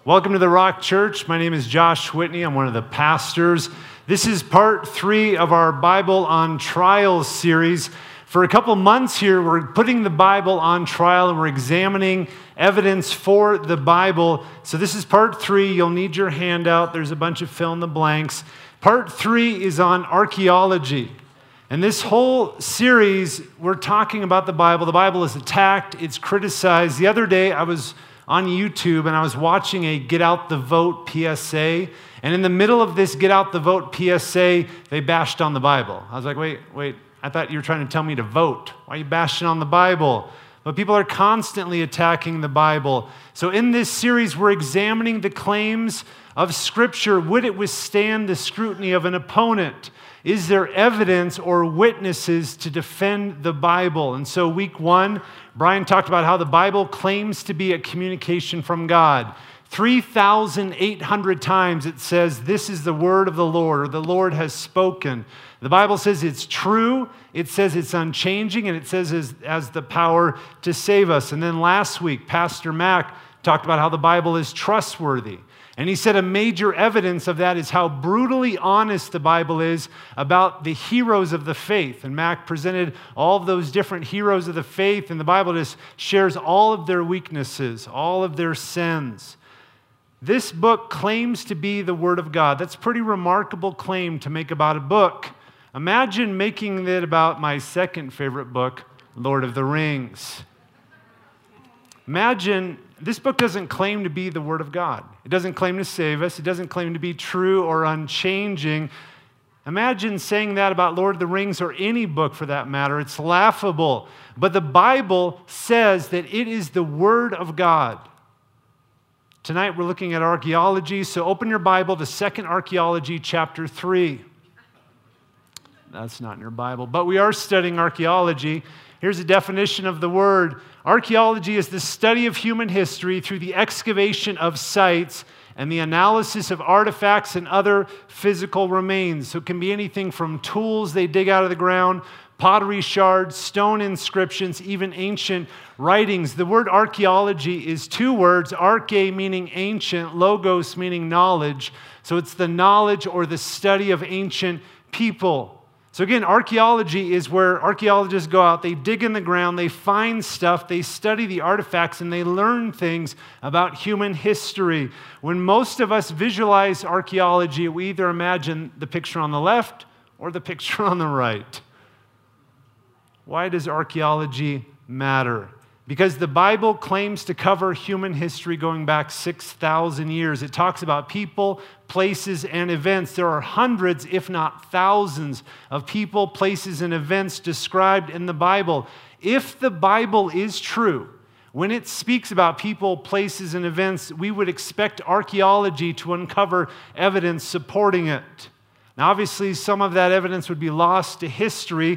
Welcome to the Rock Church. My name is Josh Whitney. I'm one of the pastors. This is part 3 of our Bible on Trial series. For a couple months here, we're putting the Bible on trial and we're examining evidence for the Bible. So this is part 3. You'll need your handout. There's a bunch of fill in the blanks. Part 3 is on archaeology. And this whole series, we're talking about the Bible. The Bible is attacked, it's criticized. The other day, I was on YouTube and I was watching a Get Out the Vote PSA. And in the middle of this Get Out the Vote PSA, they bashed on the Bible. I was like, wait, I thought you were trying to tell me to vote. Why are you bashing on the Bible? But people are constantly attacking the Bible. So in this series, we're examining the claims of Scripture. Would it withstand the scrutiny of an opponent? Is there evidence or witnesses to defend the Bible? And so week 1, Brian talked about how the Bible claims to be a communication from God. 3,800 times it says, this is the word of the Lord, or the Lord has spoken. The Bible says it's true, it says it's unchanging, and it says it has the power to save us. And then last week, Pastor Mac talked about how the Bible is trustworthy. And he said a major evidence of that is how brutally honest the Bible is about the heroes of the faith. And Mac presented all of those different heroes of the faith, and the Bible just shares all of their weaknesses, all of their sins. This book claims to be the Word of God. That's a pretty remarkable claim to make about a book. Imagine making it about my second favorite book, Lord of the Rings. Imagine, this book doesn't claim to be the Word of God. It doesn't claim to save us. It doesn't claim to be true or unchanging. Imagine saying that about Lord of the Rings or any book for that matter. It's laughable. But the Bible says that it is the Word of God. Tonight we're looking at archaeology, so open your Bible to 2 Archaeology chapter 3. That's not in your Bible, but we are studying archaeology. Here's a definition of the word. Archaeology is the study of human history through the excavation of sites and the analysis of artifacts and other physical remains. So it can be anything from tools they dig out of the ground, pottery shards, stone inscriptions, even ancient writings. The word archaeology is 2 words, arche meaning ancient, logos meaning knowledge. So it's the knowledge or the study of ancient people. So again, archaeology is where archaeologists go out, they dig in the ground, they find stuff, they study the artifacts, and they learn things about human history. When most of us visualize archaeology, we either imagine the picture on the left or the picture on the right. Why does archaeology matter? Because the Bible claims to cover human history going back 6,000 years. It talks about people, places, and events. There are hundreds, if not thousands, of people, places, and events described in the Bible. If the Bible is true, when it speaks about people, places, and events, we would expect archaeology to uncover evidence supporting it. Now, obviously, some of that evidence would be lost to history.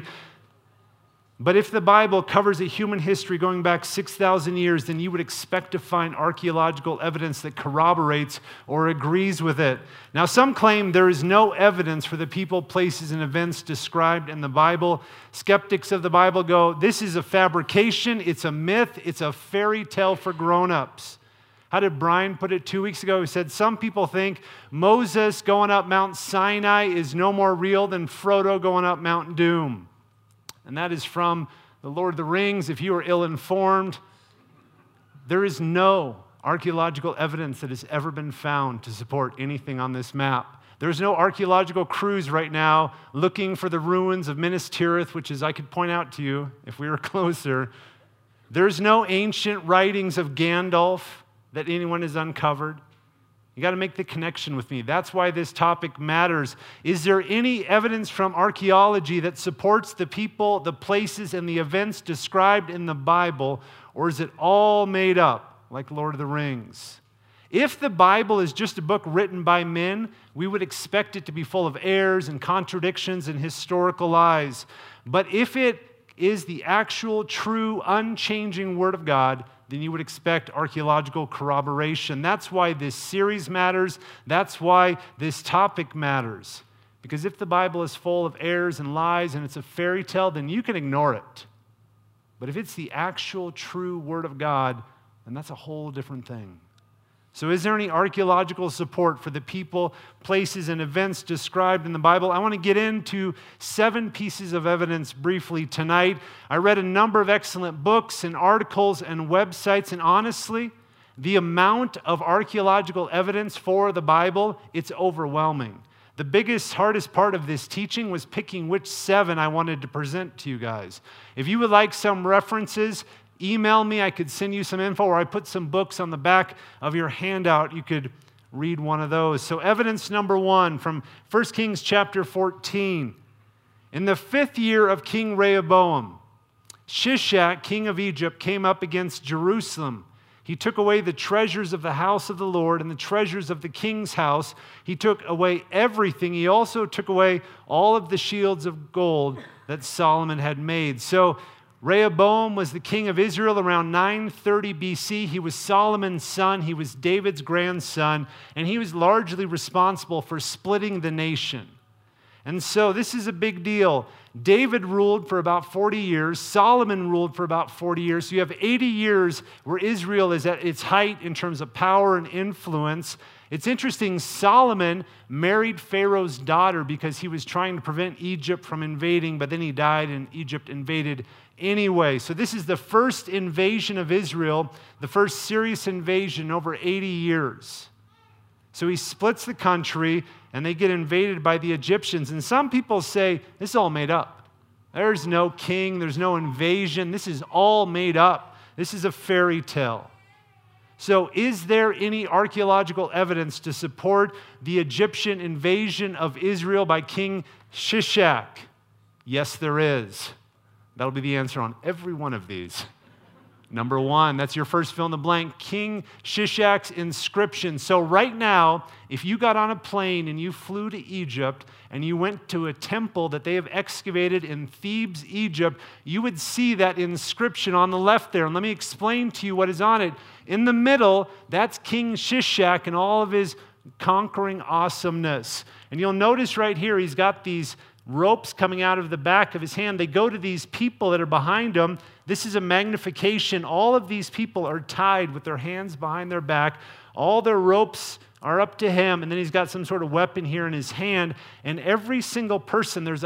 But if the Bible covers a human history going back 6,000 years, then you would expect to find archaeological evidence that corroborates or agrees with it. Now, some claim there is no evidence for the people, places, and events described in the Bible. Skeptics of the Bible go, this is a fabrication, it's a myth, it's a fairy tale for grown-ups. How did Brian put it 2 weeks ago? He said, some people think Moses going up Mount Sinai is no more real than Frodo going up Mount Doom. And that is from the Lord of the Rings. If you are ill-informed, there is no archaeological evidence that has ever been found to support anything on this map. There's no archaeological crews right now looking for the ruins of Minas Tirith, which is, I could point out to you if we were closer. There's no ancient writings of Gandalf that anyone has uncovered. You got to make the connection with me. That's why this topic matters. Is there any evidence from archaeology that supports the people, the places, and the events described in the Bible, or is it all made up like Lord of the Rings? If the Bible is just a book written by men, we would expect it to be full of errors and contradictions and historical lies. But if it is the actual, true, unchanging Word of God, then you would expect archaeological corroboration. That's why this series matters. That's why this topic matters. Because if the Bible is full of errors and lies and it's a fairy tale, then you can ignore it. But if it's the actual true Word of God, then that's a whole different thing. So is there any archaeological support for the people, places, and events described in the Bible? I want to get into 7 pieces of evidence briefly tonight. I read a number of excellent books and articles and websites, and honestly, the amount of archaeological evidence for the Bible, it's overwhelming. The biggest, hardest part of this teaching was picking which 7 I wanted to present to you guys. If you would like some references, email me. I could send you some info, or I put some books on the back of your handout. You could read one of those. So evidence number 1 from 1 Kings chapter 14. In the 5th year of King Rehoboam, Shishak, king of Egypt, came up against Jerusalem. He took away the treasures of the house of the Lord and the treasures of the king's house. He took away everything. He also took away all of the shields of gold that Solomon had made. So Rehoboam was the king of Israel around 930 BC. He was Solomon's son. He was David's grandson. And he was largely responsible for splitting the nation. And so this is a big deal. David ruled for about 40 years. Solomon ruled for about 40 years. So you have 80 years where Israel is at its height in terms of power and influence. It's interesting, Solomon married Pharaoh's daughter because he was trying to prevent Egypt from invading, but then he died and Egypt invaded anyway. So this is the first invasion of Israel, the first serious invasion in over 80 years. So he splits the country, and they get invaded by the Egyptians. And some people say, this is all made up. There's no king, there's no invasion. This is all made up. This is a fairy tale. So is there any archaeological evidence to support the Egyptian invasion of Israel by King Shishak? Yes, there is. That'll be the answer on every one of these. Number 1, that's your first fill in the blank, King Shishak's inscription. So right now, if you got on a plane and you flew to Egypt and you went to a temple that they have excavated in Thebes, Egypt, you would see that inscription on the left there. And let me explain to you what is on it. In the middle, that's King Shishak and all of his conquering awesomeness. And you'll notice right here, he's got these ropes coming out of the back of his hand. They go to these people that are behind him. This is a magnification. All of these people are tied with their hands behind their back. All their ropes are up to him, and then he's got some sort of weapon here in his hand. And every single person, there's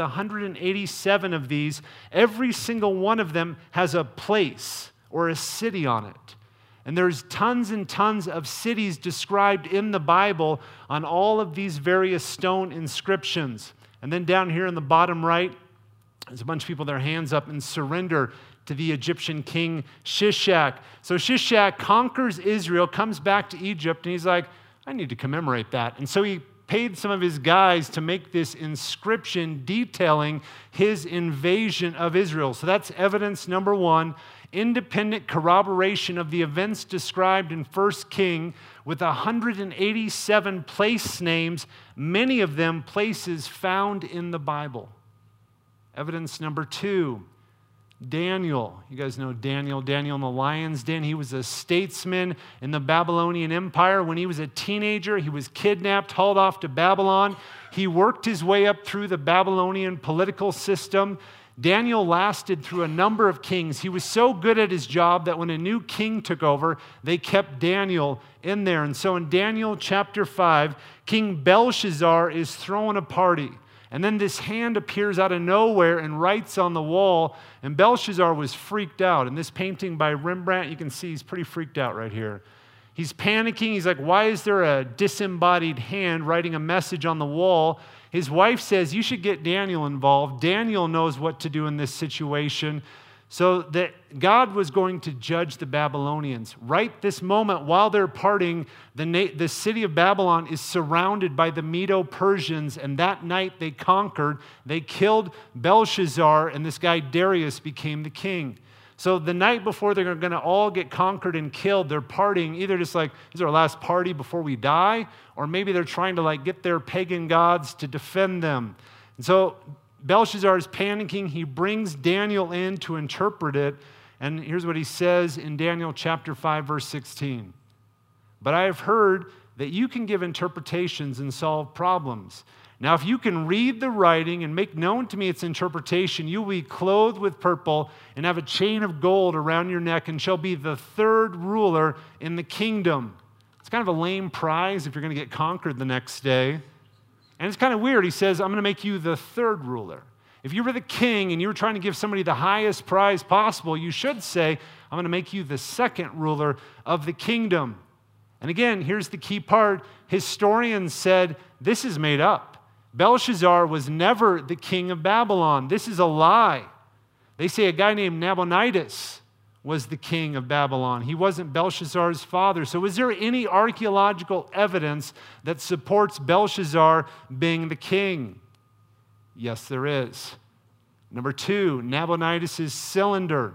187 of these, every single one of them has a place or a city on it. And there's tons and tons of cities described in the Bible on all of these various stone inscriptions. And then down here in the bottom right, there's a bunch of people with their hands up in surrender to the Egyptian king Shishak. So Shishak conquers Israel, comes back to Egypt, and he's like, I need to commemorate that. And so he paid some of his guys to make this inscription detailing his invasion of Israel. So that's evidence number 1, independent corroboration of the events described in 1 King with 187 place names, many of them places found in the Bible. Evidence number 2, Daniel. You guys know Daniel in the lion's den. He was a statesman in the Babylonian Empire. When he was a teenager, he was kidnapped, hauled off to Babylon. He worked his way up through the Babylonian political system. Daniel lasted through a number of kings. He was so good at his job that when a new king took over, they kept Daniel in there. And so in Daniel chapter 5, King Belshazzar is throwing a party. And then this hand appears out of nowhere and writes on the wall. And Belshazzar was freaked out. And this painting by Rembrandt, you can see he's pretty freaked out right here. He's panicking. He's like, why is there a disembodied hand writing a message on the wall? His wife says, you should get Daniel involved. Daniel knows what to do in this situation. So that God was going to judge the Babylonians. Right this moment, while they're parting, the city of Babylon is surrounded by the Medo-Persians, and that night they conquered. They killed Belshazzar, and this guy Darius became the king. So the night before they're going to all get conquered and killed, they're partying, either just like, this is our last party before we die, or maybe they're trying to like get their pagan gods to defend them. And so Belshazzar is panicking. He brings Daniel in to interpret it. And here's what he says in Daniel chapter 5, verse 16. But I have heard that you can give interpretations and solve problems. Now, if you can read the writing and make known to me its interpretation, you will be clothed with purple and have a chain of gold around your neck and shall be the third ruler in the kingdom. It's kind of a lame prize if you're going to get conquered the next day. And it's kind of weird. He says, I'm going to make you the third ruler. If you were the king and you were trying to give somebody the highest prize possible, you should say, I'm going to make you the second ruler of the kingdom. And again, here's the key part. Historians said this is made up. Belshazzar was never the king of Babylon. This is a lie. They say a guy named Nabonidus was the king of Babylon. He wasn't Belshazzar's father. So is there any archaeological evidence that supports Belshazzar being the king? Yes, there is. Number 2, Nabonidus' cylinder.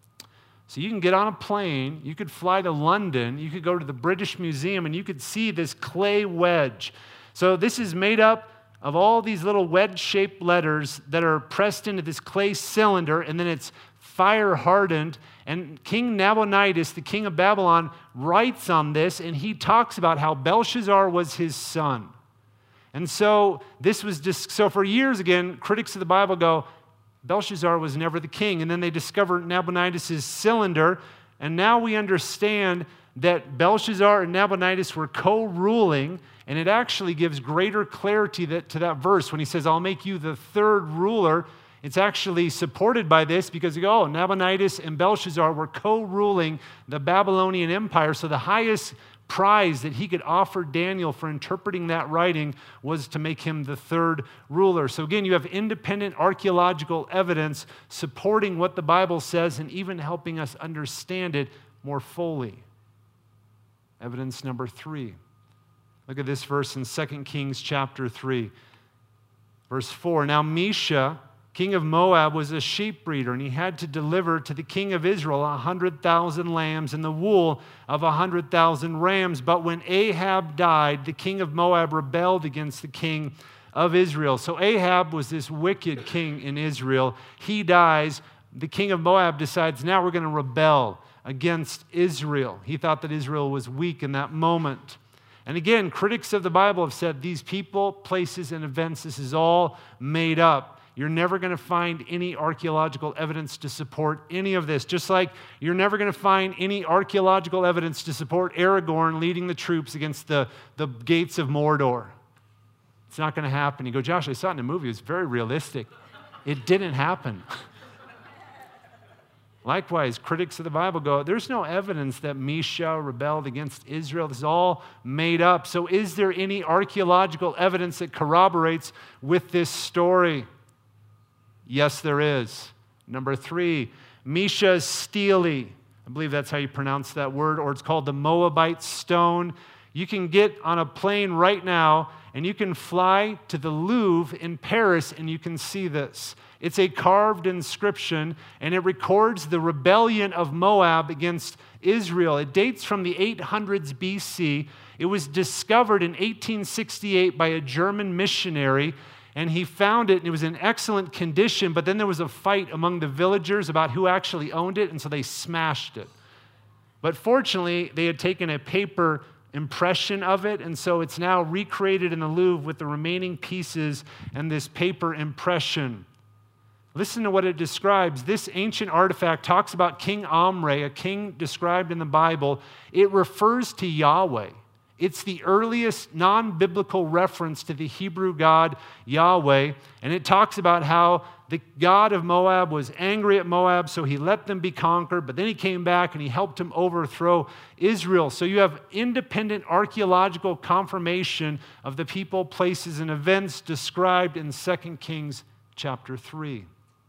So you can get on a plane, you could fly to London, you could go to the British Museum, and you could see this clay wedge. So this is made up of all these little wedge-shaped letters that are pressed into this clay cylinder, and then it's fire-hardened. And King Nabonidus, the king of Babylon, writes on this, and he talks about how Belshazzar was his son. And so this was just, so for years, again, critics of the Bible go, Belshazzar was never the king. And then they discover Nabonidus' cylinder, and now we understand that Belshazzar and Nabonidus were co-ruling, and it actually gives greater clarity to that verse when he says, I'll make you the third ruler. It's actually supported by this because you go, Nabonidus and Belshazzar were co-ruling the Babylonian Empire, so the highest prize that he could offer Daniel for interpreting that writing was to make him the third ruler. So again, you have independent archaeological evidence supporting what the Bible says and even helping us understand it more fully. Evidence number 3. Look at this verse in 2 Kings chapter 3. Verse 4, Now Mesha, king of Moab, was a sheep breeder, and he had to deliver to the king of Israel 100,000 lambs and the wool of 100,000 rams. But when Ahab died, the king of Moab rebelled against the king of Israel. So Ahab was this wicked king in Israel. He dies. The king of Moab decides, now we're going to rebel against Israel. He thought that Israel was weak in that moment. And again, critics of the Bible have said these people, places, and events, this is all made up. You're never going to find any archaeological evidence to support any of this. Just like you're never going to find any archaeological evidence to support Aragorn leading the troops against the gates of Mordor. It's not going to happen. You go, Josh, I saw it in a movie. It was very realistic. It didn't happen. Likewise, critics of the Bible go, there's no evidence that Mesha rebelled against Israel. This is all made up. So is there any archaeological evidence that corroborates with this story? Yes, there is. Number 3, Mesha's stele. I believe that's how you pronounce that word, or it's called the Moabite stone. You can get on a plane right now, and you can fly to the Louvre in Paris, and you can see this. It's a carved inscription, and it records the rebellion of Moab against Israel. It dates from the 800s BC. It was discovered in 1868 by a German missionary, and he found it, and it was in excellent condition, but then there was a fight among the villagers about who actually owned it, and so they smashed it. But fortunately, they had taken a paper impression of it, and so it's now recreated in the Louvre with the remaining pieces and this paper impression. Listen to what it describes. This ancient artifact talks about King Omri, a king described in the Bible. It refers to Yahweh. It's the earliest non-biblical reference to the Hebrew God Yahweh, and it talks about how the god of Moab was angry at Moab, so he let them be conquered, but then he came back and he helped him overthrow Israel. So you have independent archaeological confirmation of the people, places, and events described in 2 Kings chapter 3.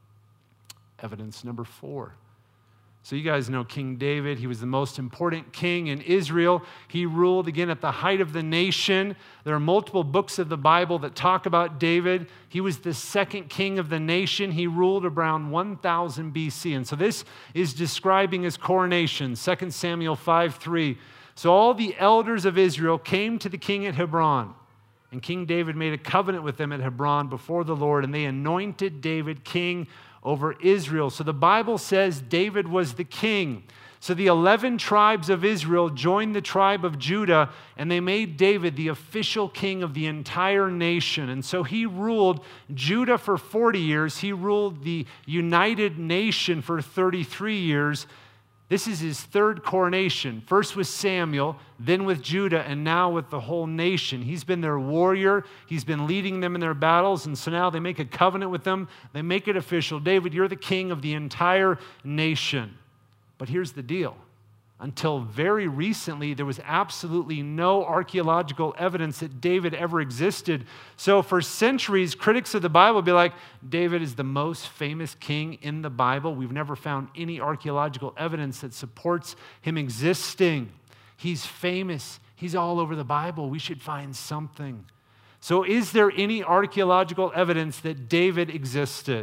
Evidence number 4. So you guys know King David. He was the most important king in Israel. He ruled again at the height of the nation. There are multiple books of the Bible that talk about David. He was the second king of the nation. He ruled around 1000 BC. And so this is describing his coronation, 2 Samuel 5:3. So all the elders of Israel came to the king at Hebron. And King David made a covenant with them at Hebron before the Lord, and they anointed David king over Israel. So the Bible says David was the king. So the 11 tribes of Israel joined the tribe of Judah, and they made David the official king of the entire nation. And so he ruled Judah for 40 years. He ruled the united nation for 33 years. This is his third coronation, first with Samuel, then with Judah, and now with the whole nation. He's been their warrior. He's been leading them in their battles, and so now they make a covenant with them. They make it official. David, you're the king of the entire nation. But here's the deal. Until very recently, there was absolutely no archaeological evidence that David ever existed. So for centuries, critics of the Bible would be like, David is the most famous king in the Bible. We've never found any archaeological evidence that supports him existing. He's famous. He's all over the Bible. We should find something. So is there any archaeological evidence that David existed?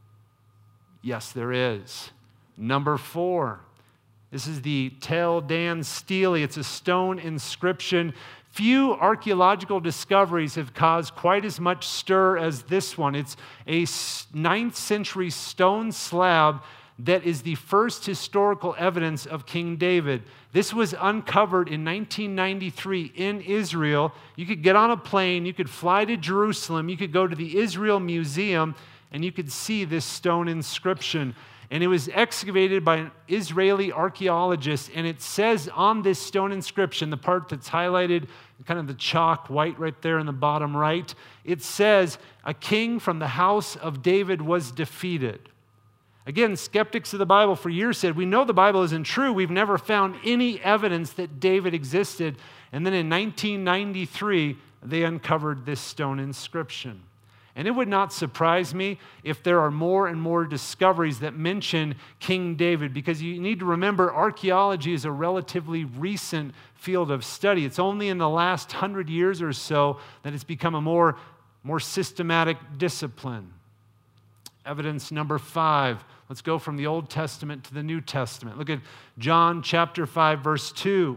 Yes, there is. Number 4. This is the Tel Dan Stele. It's a stone inscription. Few archaeological discoveries have caused quite as much stir as this one. It's a 9th century stone slab that is the first historical evidence of King David. This was uncovered in 1993 in Israel. You could get on a plane, you could fly to Jerusalem, you could go to the Israel Museum, and you could see this stone inscription. And it was excavated by an Israeli archaeologist, and it says on this stone inscription, the part that's highlighted, kind of the chalk white right there in the bottom right, it says, "A king from the house of David was defeated." Again, skeptics of the Bible for years said, we know the Bible isn't true. We've never found any evidence that David existed. And then in 1993, they uncovered this stone inscription. And it would not surprise me if there are more and more discoveries that mention King David, because you need to remember archaeology is a relatively recent field of study. It's only in the last 100 years or so that it's become a more systematic discipline. Evidence number 5. Let's go from the Old Testament to the New Testament. Look at John chapter 5, verse 2.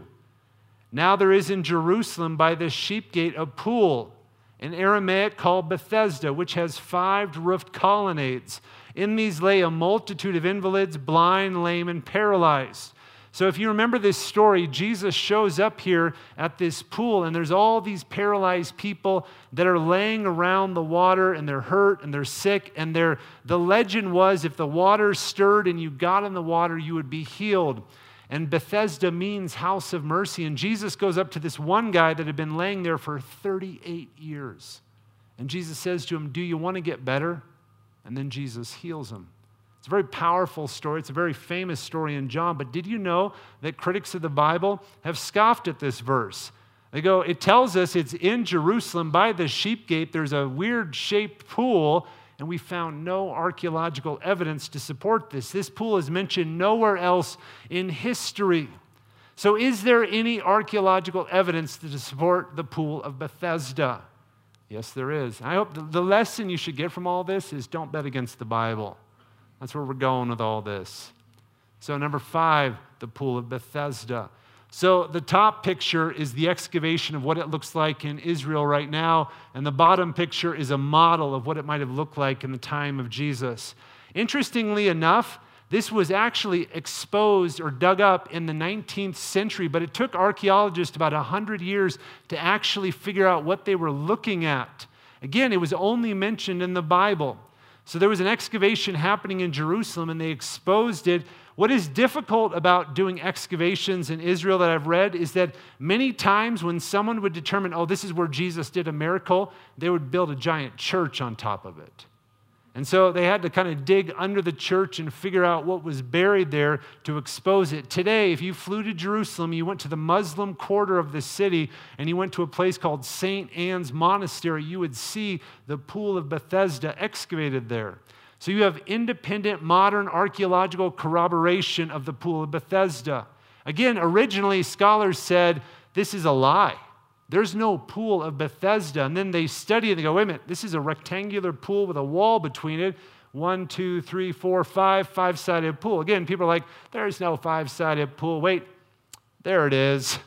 Now there is in Jerusalem by the sheep gate a pool, in Aramaic called Bethesda, which has 5 roofed colonnades. In these lay a multitude of invalids, blind, lame, and paralyzed. So if you remember this story, Jesus shows up here at this pool, and there's all these paralyzed people that are laying around the water, and they're hurt, and they're sick, and the legend was if the water stirred and you got in the water, you would be healed. And Bethesda means house of mercy. And Jesus goes up to this one guy that had been laying there for 38 years. And Jesus says to him, "Do you want to get better?" And then Jesus heals him. It's a very powerful story. It's a very famous story in John. But did you know that critics of the Bible have scoffed at this verse? They go, it tells us it's in Jerusalem by the sheep gate. There's a weird-shaped pool, and we found no archaeological evidence to support this. This pool is mentioned nowhere else in history. So is there any archaeological evidence to support the pool of Bethesda? Yes, there is. I hope the lesson you should get from all this is don't bet against the Bible. That's where we're going with all this. So number 5, the pool of Bethesda. So the top picture is the excavation of what it looks like in Israel right now, and the bottom picture is a model of what it might have looked like in the time of Jesus. Interestingly enough, this was actually exposed or dug up in the 19th century, but it took archaeologists about 100 years to actually figure out what they were looking at. Again, it was only mentioned in the Bible. So there was an excavation happening in Jerusalem, and they exposed it. What is difficult about doing excavations in Israel that I've read is that many times when someone would determine, oh, this is where Jesus did a miracle, they would build a giant church on top of it. And so they had to kind of dig under the church and figure out what was buried there to expose it. Today, if you flew to Jerusalem, you went to the Muslim quarter of the city, and you went to a place called St. Anne's Monastery, you would see the pool of Bethesda excavated there. So you have independent modern archaeological corroboration of the pool of Bethesda. Again, originally scholars said this is a lie. There's no pool of Bethesda. And then they study it and they go, wait a minute, this is a rectangular pool with a wall between it. 1, 2, 3, 4, 5, 5-sided pool. Again, people are like, there's no 5-sided pool. Wait, there it is.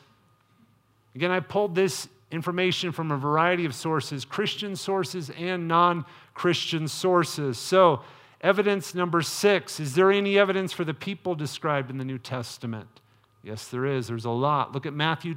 Again, I pulled this information from a variety of sources, Christian sources and non-Christian sources. So, evidence number 6, is there any evidence for the people described in the New Testament? Yes, there is. There's a lot. Look at Matthew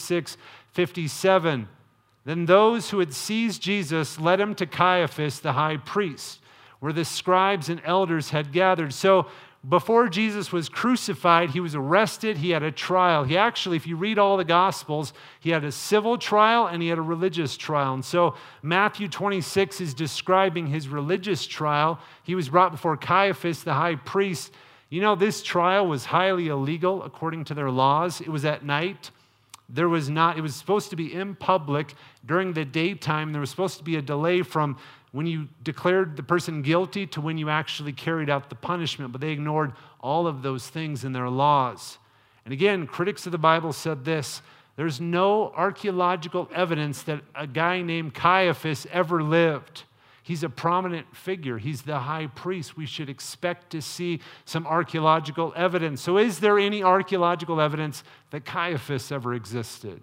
26:57. Then those who had seized Jesus led him to Caiaphas, the high priest, where the scribes and elders had gathered. So before Jesus was crucified, he was arrested, he had a trial. He actually, if you read all the Gospels, he had a civil trial and he had a religious trial. And so Matthew 26 is describing his religious trial. He was brought before Caiaphas, the high priest. You know, this trial was highly illegal according to their laws. It was at night. It was supposed to be in public during the daytime. There was supposed to be a delay from when you declared the person guilty to when you actually carried out the punishment, but they ignored all of those things in their laws. And again, critics of the Bible said this: there's no archaeological evidence that a guy named Caiaphas ever lived. He's a prominent figure. He's the high priest. We should expect to see some archaeological evidence. So is there any archaeological evidence that Caiaphas ever existed?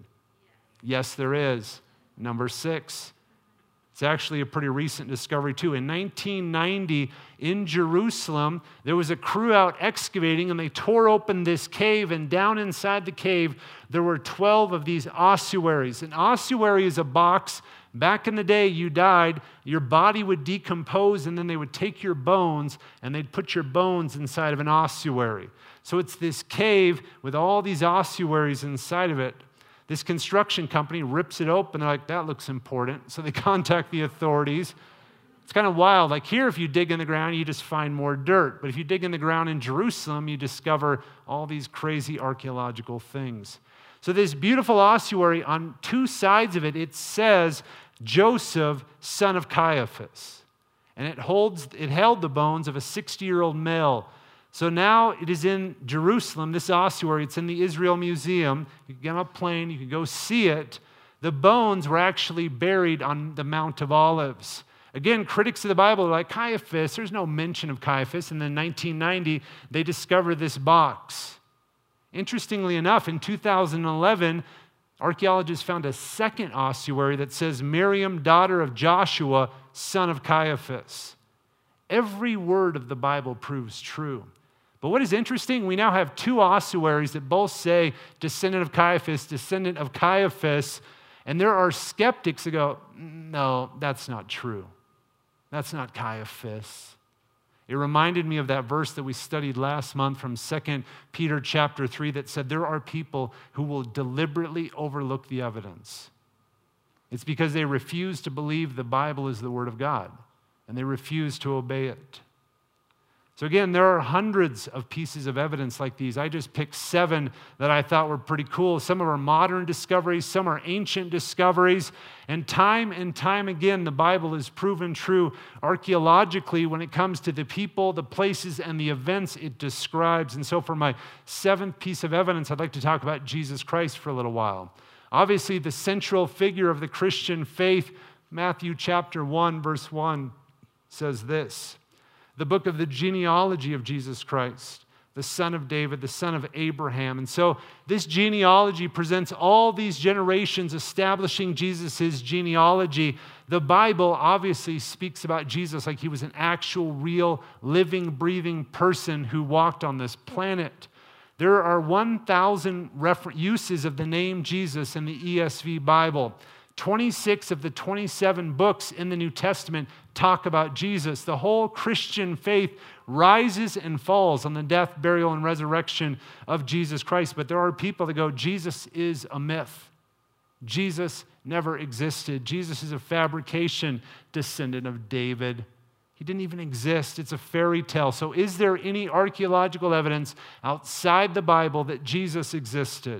Yes, there is. Number 6. It's actually a pretty recent discovery too. In 1990, in Jerusalem, there was a crew out excavating, and they tore open this cave, and down inside the cave, there were 12 of these ossuaries. An ossuary is a box. Back in the day, you died, your body would decompose, and then they would take your bones, and they'd put your bones inside of an ossuary. So it's this cave with all these ossuaries inside of it. This construction company rips it open. They're like, that looks important. So they contact the authorities. It's kind of wild. Like here, if you dig in the ground, you just find more dirt. But if you dig in the ground in Jerusalem, you discover all these crazy archaeological things. So this beautiful ossuary, on 2 sides of it, it says, Joseph, son of Caiaphas. And it held the bones of a 60-year-old male. So now it is in Jerusalem, this ossuary. It's in the Israel Museum. You can get on a plane, you can go see it. The bones were actually buried on the Mount of Olives. Again, critics of the Bible are like, Caiaphas, there's no mention of Caiaphas. And then in 1990, they discover this box. Interestingly enough, in 2011, archaeologists found a second ossuary that says, Miriam, daughter of Joshua, son of Caiaphas. Every word of the Bible proves true. But what is interesting, we now have 2 ossuaries that both say descendant of Caiaphas, and there are skeptics that go, no, that's not true. That's not Caiaphas. It reminded me of that verse that we studied last month from 2 Peter chapter 3 that said there are people who will deliberately overlook the evidence. It's because they refuse to believe the Bible is the Word of God, and they refuse to obey it. So again, there are hundreds of pieces of evidence like these. I just picked 7 that I thought were pretty cool. Some are modern discoveries, some are ancient discoveries. And time again, the Bible is proven true archaeologically when it comes to the people, the places, and the events it describes. And so for my 7th piece of evidence, I'd like to talk about Jesus Christ for a little while. Obviously, the central figure of the Christian faith, Matthew chapter 1, verse 1, says this: the book of the genealogy of Jesus Christ, the son of David, the son of Abraham. And so this genealogy presents all these generations establishing Jesus' genealogy. The Bible obviously speaks about Jesus like he was an actual, real, living, breathing person who walked on this planet. There are 1,000 uses of the name Jesus in the ESV Bible. 26 of the 27 books in the New Testament talk about Jesus. The whole Christian faith rises and falls on the death, burial, and resurrection of Jesus Christ. But there are people that go, Jesus is a myth. Jesus never existed. Jesus is a fabrication, descendant of David. He didn't even exist. It's a fairy tale. So is there any archaeological evidence outside the Bible that Jesus existed?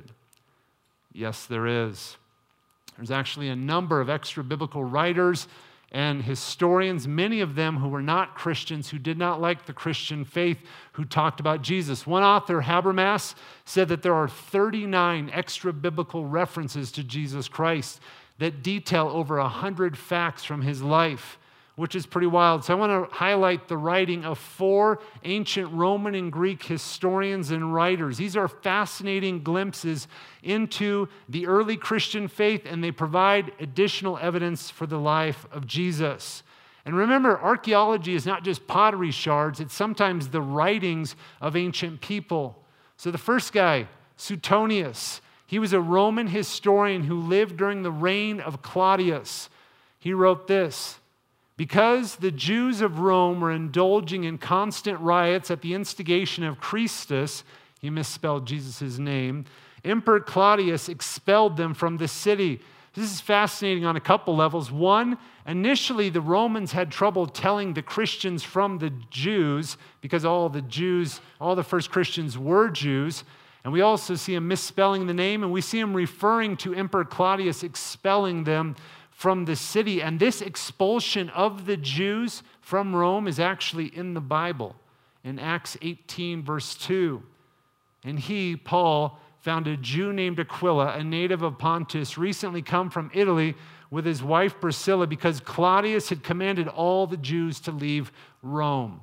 Yes, there is. There's actually a number of extra-biblical writers and historians, many of them who were not Christians, who did not like the Christian faith, who talked about Jesus. One author, Habermas, said that there are 39 extra-biblical references to Jesus Christ that detail over 100 facts from his life, which is pretty wild. So I want to highlight the writing of 4 ancient Roman and Greek historians and writers. These are fascinating glimpses into the early Christian faith, and they provide additional evidence for the life of Jesus. And remember, archaeology is not just pottery shards, it's sometimes the writings of ancient people. So the first guy, Suetonius, he was a Roman historian who lived during the reign of Claudius. He wrote this: Because the Jews of Rome were indulging in constant riots at the instigation of Christus, he misspelled Jesus' name, Emperor Claudius expelled them from the city. This is fascinating on a couple levels. One, initially the Romans had trouble telling the Christians from the Jews because all the first Christians were Jews. And we also see him misspelling the name, and we see him referring to Emperor Claudius expelling them from the city. And this expulsion of the Jews from Rome is actually in the Bible, in Acts 18, verse 2. And he, Paul, found a Jew named Aquila, a native of Pontus, recently come from Italy with his wife Priscilla, because Claudius had commanded all the Jews to leave Rome.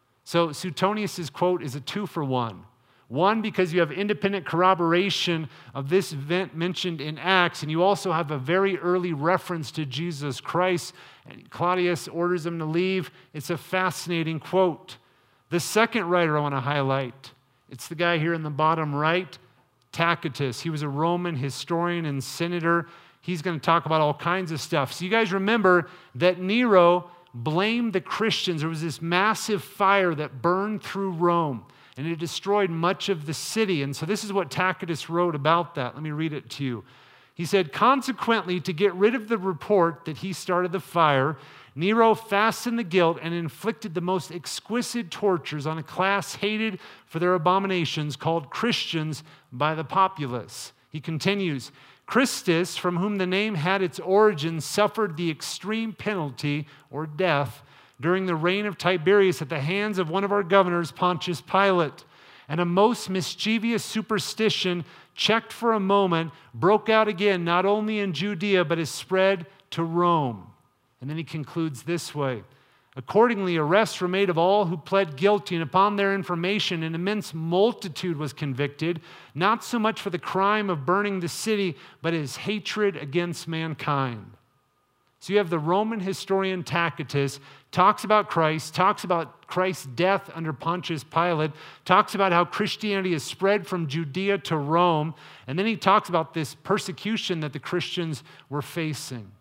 So Suetonius' quote is a 2-for-1. One, because you have independent corroboration of this event mentioned in Acts, and you also have a very early reference to Jesus Christ, and Claudius orders them to leave. It's a fascinating quote. The second writer I want to highlight, it's the guy here in the bottom right, Tacitus. He was a Roman historian and senator. He's going to talk about all kinds of stuff. So you guys remember that Nero blamed the Christians. There was this massive fire that burned through Rome, and it destroyed much of the city. And so this is what Tacitus wrote about that. Let me read it to you. He said, consequently, to get rid of the report that he started the fire, Nero fastened the guilt and inflicted the most exquisite tortures on a class hated for their abominations called Christians by the populace. He continues, Christus, from whom the name had its origin, suffered the extreme penalty or death during the reign of Tiberius at the hands of one of our governors, Pontius Pilate. And a most mischievous superstition, checked for a moment, broke out again, not only in Judea, but has spread to Rome. And then he concludes this way. Accordingly, arrests were made of all who pled guilty, and upon their information, an immense multitude was convicted, not so much for the crime of burning the city, but his hatred against mankind. So you have the Roman historian Tacitus, talks about Christ's death under Pontius Pilate, talks about how Christianity is spread from Judea to Rome, and then he talks about this persecution that the Christians were facing.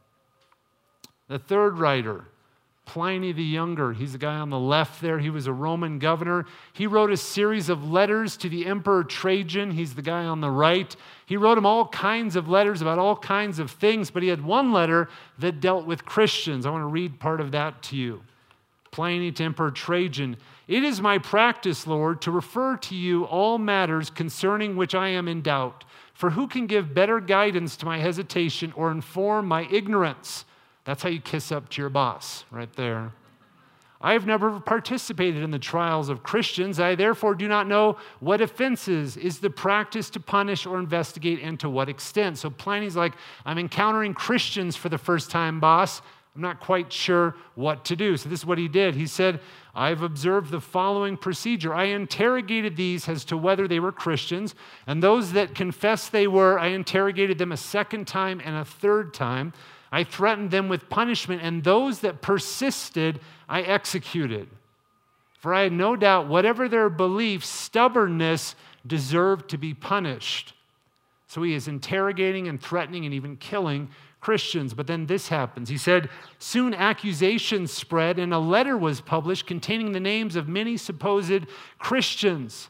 The third writer, Pliny the Younger, he's the guy on the left there. He was a Roman governor. He wrote a series of letters to the Emperor Trajan. He's the guy on the right. He wrote him all kinds of letters about all kinds of things, but he had one letter that dealt with Christians. I want to read part of that to you. Pliny to Emperor Trajan. It is my practice, Lord, to refer to you all matters concerning which I am in doubt. For who can give better guidance to my hesitation or inform my ignorance? That's how you kiss up to your boss, right there. I have never participated in the trials of Christians. I therefore do not know what offenses is the practice to punish or investigate and to what extent. So Pliny's like, I'm encountering Christians for the first time, boss. I'm not quite sure what to do. So this is what he did. He said, I've observed the following procedure. I interrogated these as to whether they were Christians, and those that confessed they were, I interrogated them a second time and a third time. I threatened them with punishment, and those that persisted, I executed. For I had no doubt, whatever their belief, stubbornness deserved to be punished. So he is interrogating and threatening and even killing Christians. But then this happens. He said, soon accusations spread, and a letter was published containing the names of many supposed Christians.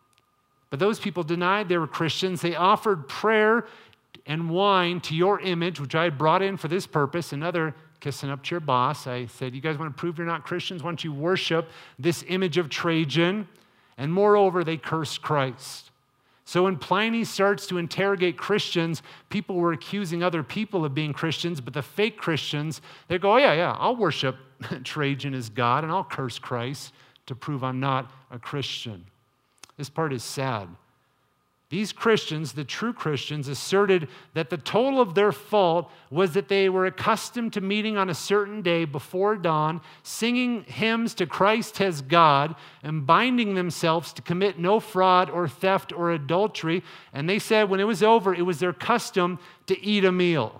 But those people denied they were Christians. They offered prayer and wine to your image, which I had brought in for this purpose. Another kissing up to your boss. I said, you guys want to prove you're not Christians? Why don't you worship this image of Trajan? And moreover, they cursed Christ. So when Pliny starts to interrogate Christians, people were accusing other people of being Christians, but the fake Christians, they go, oh yeah, I'll worship Trajan as God, and I'll curse Christ to prove I'm not a Christian. This part is sad. These Christians, the true Christians, asserted that the total of their fault was that they were accustomed to meeting on a certain day before dawn, singing hymns to Christ as God, and binding themselves to commit no fraud or theft or adultery. And they said when it was over, it was their custom to eat a meal.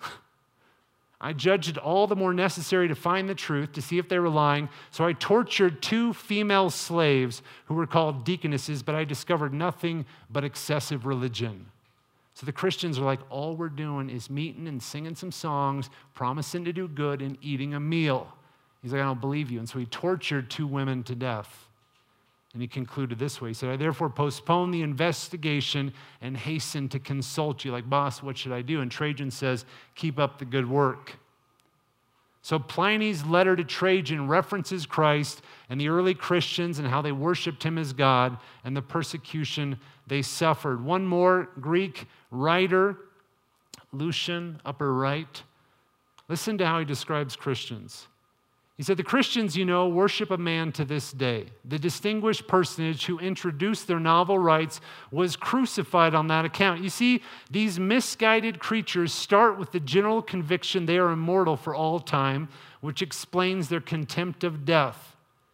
I judged it all the more necessary to find the truth, to see if they were lying. So I tortured 2 female slaves who were called deaconesses, but I discovered nothing but excessive religion. So the Christians are like, all we're doing is meeting and singing some songs, promising to do good and eating a meal. He's like, I don't believe you. And so he tortured 2 women to death. And he concluded this way. He said, I therefore postpone the investigation and hasten to consult you. Like, boss, what should I do? And Trajan says, keep up the good work. So Pliny's letter to Trajan references Christ and the early Christians and how they worshiped him as God and the persecution they suffered. One more Greek writer, Lucian, upper right. Listen to how he describes Christians. He said, the Christians, worship a man to this day. The distinguished personage who introduced their novel rites was crucified on that account. You see, these misguided creatures start with the general conviction they are immortal for all time, which explains their contempt of death.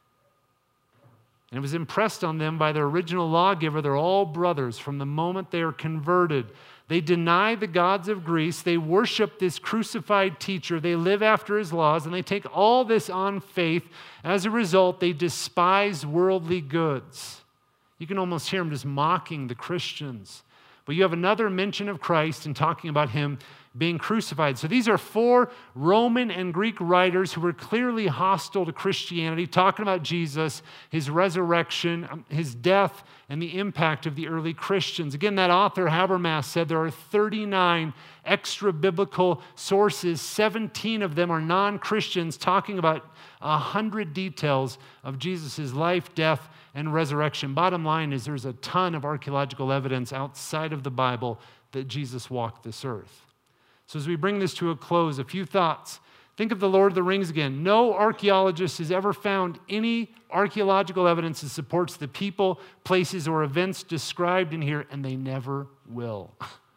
And it was impressed on them by their original lawgiver. They're all brothers from the moment they are converted. They deny the gods of Greece. They worship this crucified teacher. They live after his laws, and they take all this on faith. As a result, they despise worldly goods. You can almost hear him just mocking the Christians. But you have another mention of Christ and talking about him being crucified. So these are 4 Roman and Greek writers who were clearly hostile to Christianity, talking about Jesus, his resurrection, his death, and the impact of the early Christians. Again, that author Habermas said there are 39 extra-biblical sources. 17 of them are non-Christians talking about 100 details of Jesus' life, death, and resurrection. Bottom line is there's a ton of archaeological evidence outside of the Bible that Jesus walked this earth. So as we bring this to a close, a few thoughts. Think of the Lord of the Rings again. No archaeologist has ever found any archaeological evidence that supports the people, places, or events described in here, and they never will.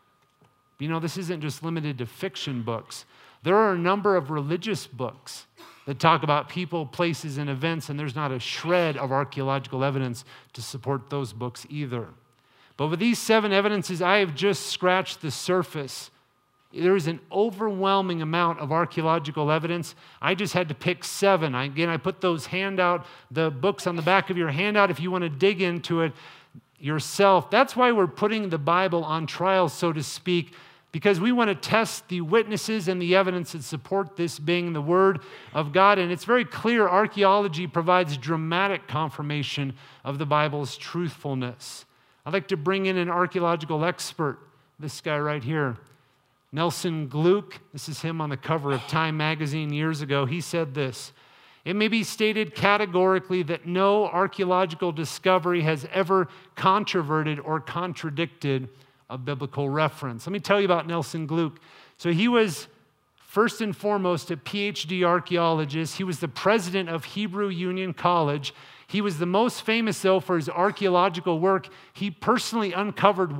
This isn't just limited to fiction books. There are a number of religious books that talk about people, places, and events, and there's not a shred of archaeological evidence to support those books either. But with these 7 evidences, I have just scratched the surface. There is an overwhelming amount of archaeological evidence. I just had to pick 7. I put those the books on the back of your handout if you want to dig into it yourself. That's why we're putting the Bible on trial, so to speak, because we want to test the witnesses and the evidence that support this being the Word of God. And it's very clear archaeology provides dramatic confirmation of the Bible's truthfulness. I'd like to bring in an archaeological expert, this guy right here. Nelson Gluck, this is him on the cover of Time magazine years ago. He said this, it may be stated categorically that no archaeological discovery has ever controverted or contradicted a biblical reference. Let me tell you about Nelson Gluck. So he was first and foremost a PhD archaeologist. He was the president of Hebrew Union College. He was the most famous, though, for his archaeological work. He personally uncovered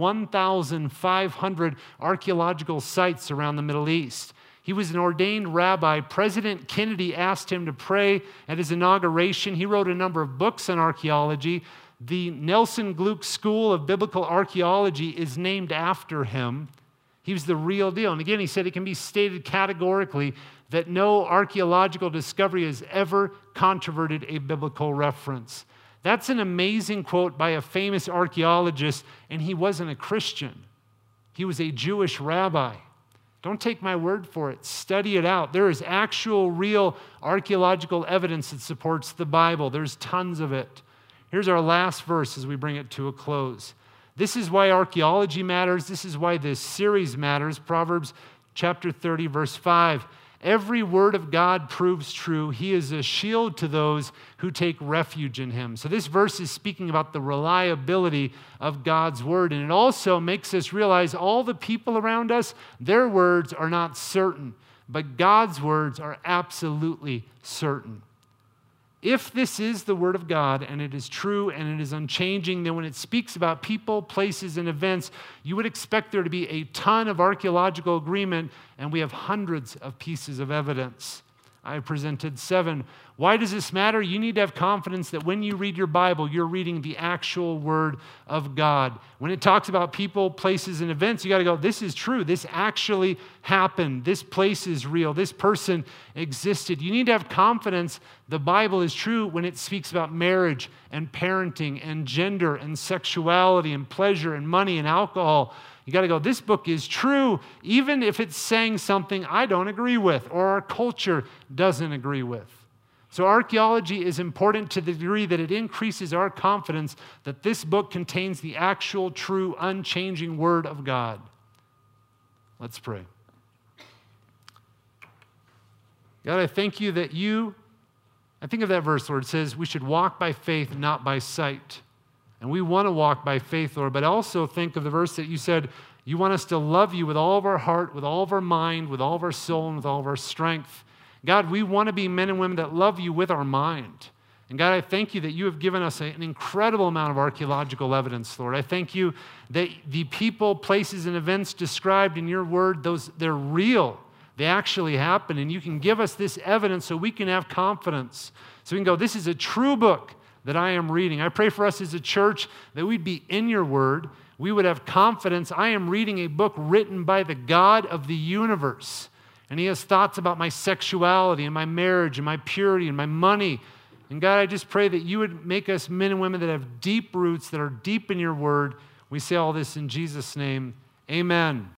1,500 archaeological sites around the Middle East. He was an ordained rabbi. President Kennedy asked him to pray at his inauguration. He wrote a number of books on archaeology. The Nelson Gluck School of Biblical Archaeology is named after him. He was the real deal. And again, he said it can be stated categorically that no archaeological discovery has ever controverted a biblical reference. That's an amazing quote by a famous archaeologist, and he wasn't a Christian. He was a Jewish rabbi. Don't take my word for it. Study it out. There is actual, real archaeological evidence that supports the Bible. There's tons of it. Here's our last verse as we bring it to a close. This is why archaeology matters. This is why this series matters. Proverbs chapter 30, verse 5. Every word of God proves true. He is a shield to those who take refuge in him. So this verse is speaking about the reliability of God's word. And it also makes us realize all the people around us, their words are not certain, but God's words are absolutely certain. If this is the word of God and it is true and it is unchanging, then when it speaks about people, places, and events, you would expect there to be a ton of archaeological agreement, and we have hundreds of pieces of evidence. I presented 7. Why does this matter? You need to have confidence that when you read your Bible, you're reading the actual Word of God. When it talks about people, places, and events, you got to go, this is true. This actually happened. This place is real. This person existed. You need to have confidence the Bible is true when it speaks about marriage and parenting and gender and sexuality and pleasure and money and alcohol. You got to go, this book is true, even if it's saying something I don't agree with or our culture doesn't agree with. So archaeology is important to the degree that it increases our confidence that this book contains the actual, true, unchanging Word of God. Let's pray. God, I thank you that I think of that verse where it says we should walk by faith, not by sight. And we want to walk by faith, Lord, but I also think of the verse that you said you want us to love you with all of our heart, with all of our mind, with all of our soul, and with all of our strength. God, we want to be men and women that love you with our mind. And God, I thank you that you have given us an incredible amount of archaeological evidence, Lord. I thank you that the people, places, and events described in your word, they're real. They actually happen, and you can give us this evidence so we can have confidence. So we can go, this is a true book that I am reading. I pray for us as a church that we'd be in your word. We would have confidence. I am reading a book written by the God of the universe. And he has thoughts about my sexuality and my marriage and my purity and my money. And God, I just pray that you would make us men and women that have deep roots, that are deep in your word. We say all this in Jesus' name. Amen.